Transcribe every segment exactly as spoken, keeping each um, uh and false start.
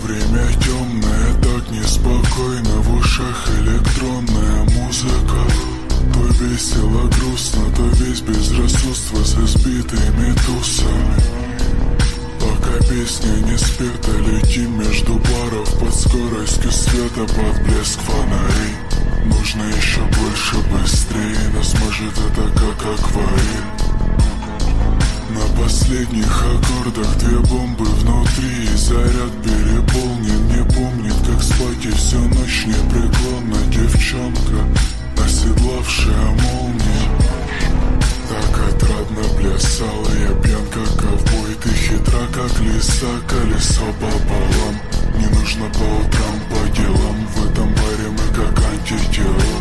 Время темное, так неспокойно, в ушах электронная музыка. То весело, грустно, то весь безрассудство с избитыми тусами. Пока песня не спета, летим между баров под скоростью света, под блеск фонарей. Нужно еще больше, быстрее, нас может это как акварель. На последних аккордах две бомбы внутри, и заряд переполнен, не помнит, как спать, и всю ночь непреклонна девчонка, оседлавшая молнию. Так отрадно плясала я, пьян как ковбой, ты хитра как лиса, колесо пополам. Не нужно по утрам по делам, в этом баре мы как антитела.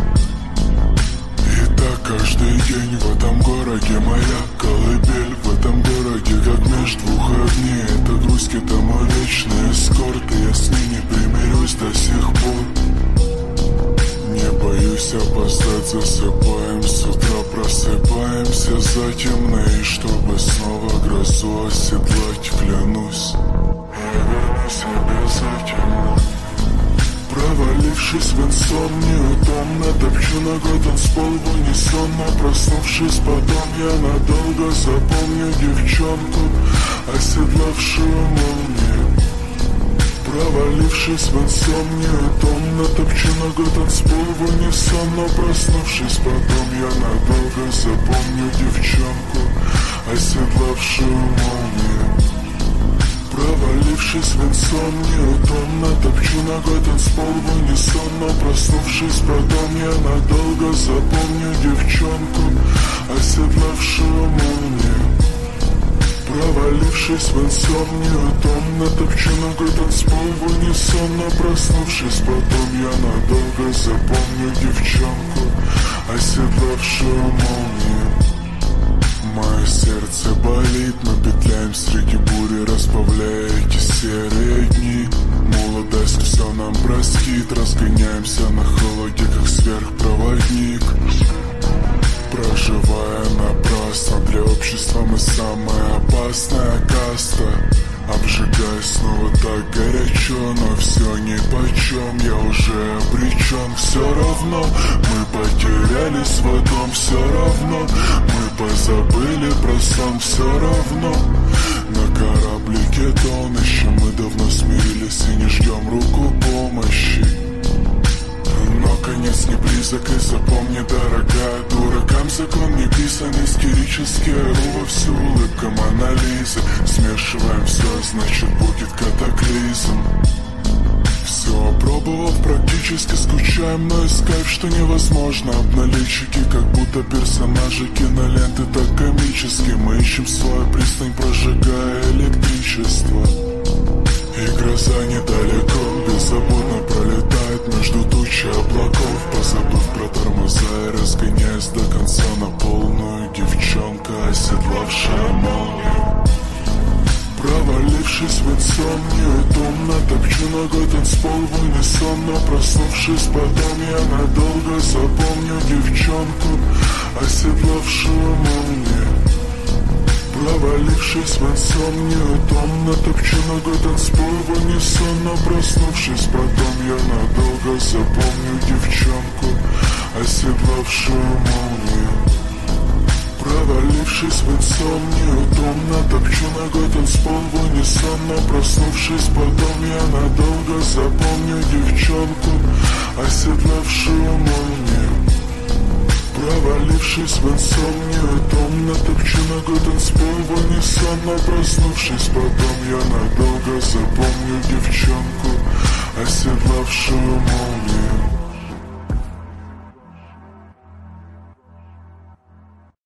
И так каждый день в этом городе моя колыбель, в этом городе как меж двух огней. Это грусть, это мой вечный эскорт, и я с ней не примирюсь до сих пор. Не боюсь опоздать, засыпаем, с утра просыпаемся затемно, и чтобы снова грозу оседлать, клянусь, я вернусь обязательно. Провалившись в инсомнию, томно топчу ногой танцпол в унисон, но проснувшись потом, я надолго запомню девчонку, оседлавшую молнию. Провалившись в инсомнию, томно топчу ногой танцпол в унисон, но проснувшись потом, я надолго запомню девчонку, оседлавшую молнию. Провалившись в инсомнию, томно топчу ногой танцпол в унисон, но проснувшись потом, я надолго запомню девчонку, оседлавшую молнию. Провалившись в инсомнию, томно топчу ногой танцпол в унисон, но проснувшись потом, я надолго запомню девчонку, оседлавшую молнию. Мое сердце болит, мы петляем среди бури, разбавляя эти серые дни. Молодость все нам простит, разгоняемся на холоде, как сверхпроводник. Проживая напрасно, для общества мы самая опасная каста. Обжигаясь снова так горячо, но все нипочем, я уже обречен. Все равно мы потеряли свой дом, все равно мы позабыли про сон, все равно на кораблике тонущем мы давно смирились и не ждем руку помощи. Но конец не близок, и запомни, дорогая, дуракам закон не писан. Истерически ору вовсю, улыбка Мона Лизы. Смешиваем все, значит будет катаклизм. Все опробовав, практически скучаем, но искать, что невозможно. Обналичики, как будто персонажи киноленты, так комически. Мы ищем свою пристань, прожигая электричество. И гроза недалеко, беззаботно пролетает между тучи облаков, позабыв про тормоза и разгоняясь до конца на полную. Девчонка, оседлавшая молнию. Провалившись в инсомнию, томно топчу ногой танцпол в унисон, но проснувшись потом, я надолго запомню девчонку, оседлавшую молнию. Провалившись в инсомнию, томно топчу ногой танцпол в унисон, но проснувшись потом, я надолго запомню девчонку, оседлавшую молнию. Провалившись в инсомнию, томно топчу ногой танцпол в унисон, но проснувшись потом, я надолго запомню девчонку, оседлавшую молнию. Провалившись в инсомнию, томно топчу ногой танцпол в унисон, но проснувшись потом, я надолго запомню девчонку, оседлавшую молнию.